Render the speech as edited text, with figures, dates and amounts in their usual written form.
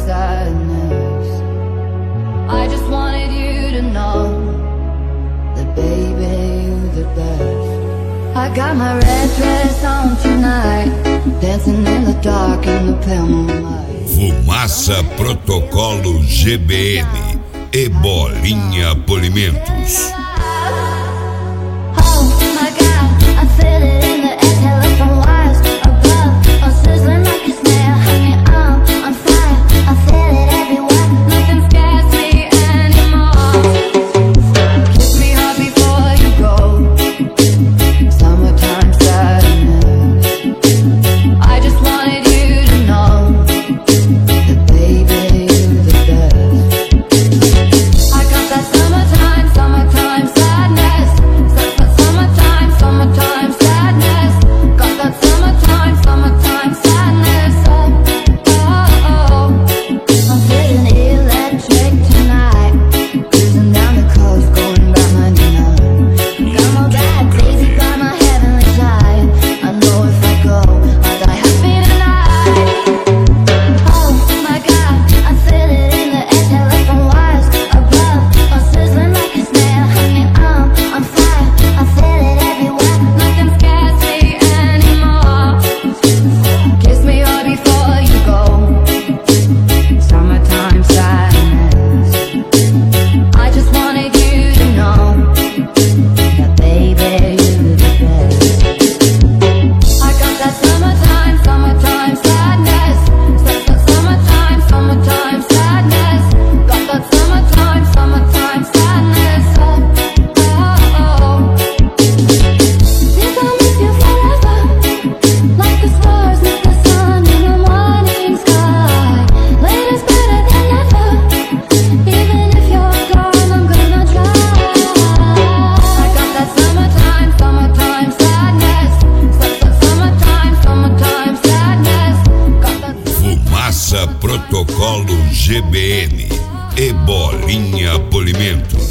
sadness. I just wanted you to know that baby, you're the best. I got my red dress on tonight, dancing in the dark in the pale moonlight. Fumaça Protocolo GBN e Bolinha Polimentos. Protocolo GBN e Bolinha Polimentos.